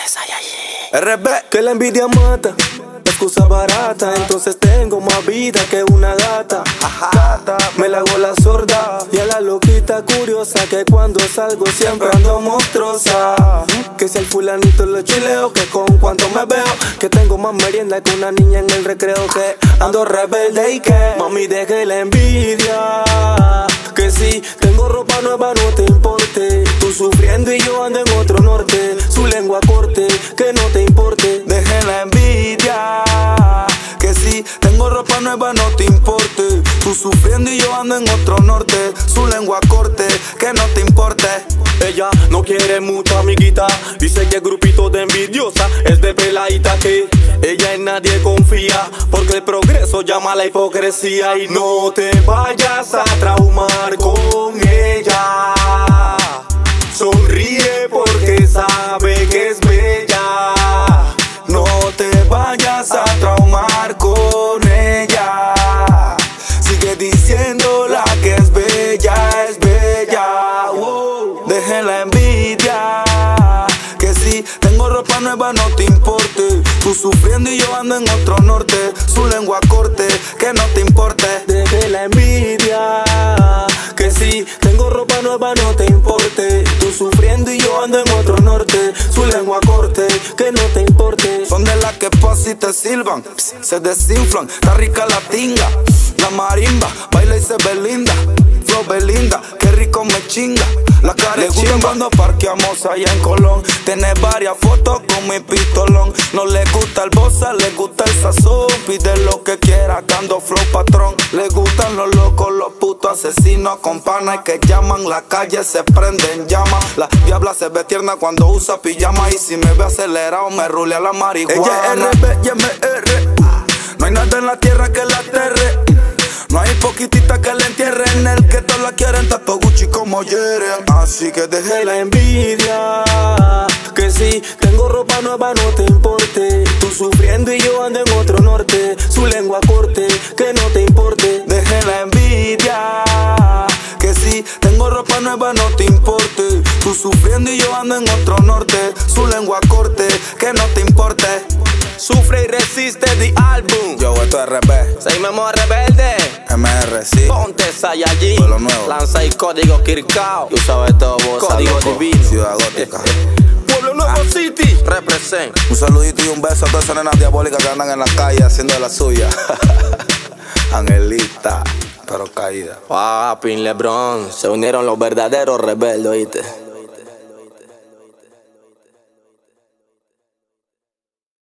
RB, que la envidia mata, excusa barata, entonces tengo más vida que una gata. Gata, me la hago la sorda y a la loquita curiosa que cuando salgo siempre ando monstruosa. Que si el fulanito lo chileo, que con cuanto me veo, que tengo más merienda que una niña en el recreo, que ando rebelde y que mami deje la envidia. Que si tengo ropa nueva no te importe, tú sufriendo y yo ando en otro norte, su lengua corte, que no te importe, deje la envidia. Que si tengo ropa nueva no te importe, tú sufriendo y yo ando en otro norte, su lengua corte, que no te importe. Ella no quiere mucha amiguita, dice que el grupito de envidiosa es de peladita, que ella en nadie confía, porque el progreso llama a la hipocresía. Y no te vayas a traumar con ella, sonríe porque sabe que es bella. No te vayas a traumar con ella, sigue diciéndola que es bella, es bella. Deje la envidia, que si tengo ropa nueva no te importe, tú sufriendo y yo ando en otro norte, su lengua corte, que no te importe. Deje la envidia, que si tengo ropa nueva no te importe, tú sufriendo y yo ando en otro norte, su lengua corte, que no te importe. Son de las que pasan y te silban, se desinflan, está rica la tinga, la marimba, baila y se ve linda, flow Belinda, qué rico me chinga. La cara le gustan cuando parqueamos allá en Colón, tiene varias fotos con mi pistolón. No le gusta el bossa, le gusta el sazón, pide lo que quiera, cando flow patrón. Le gustan los locos, los putos asesinos con panas que llaman, la calle se prende en llama. La diabla se ve tierna cuando usa pijama, y si me ve acelerado me rulea la marihuana. Ella es RB y MR, no hay nada en la tierra que la aterre. No hay poquitita que le entierren, el que todos la quieren tanto Gucci como Yeren. Así que deje la envidia, que si tengo ropa nueva no te importe, tú sufriendo y yo ando en otro norte, su lengua corte, que no te importe. Deje la envidia, que si tengo ropa nueva no te importe, tú sufriendo y yo ando en otro norte, su lengua corte, que no te importe. Sufre y resiste the álbum. Yo, esto es RB. Seguimos rebelde. MR, sí. Ponte Saiyajin. Pueblo Nuevo. Lanza y código Kirkao. Tú sabes todo, vos. Código divino. Ciudad Gótica. Pueblo Nuevo City. Represent. Un saludito y un beso a todas esas nenas diabólicas que andan en la calle haciendo de la suya. Angelita, pero caída. Papi, LeBron. Se unieron los verdaderos rebeldes, ¿oíste?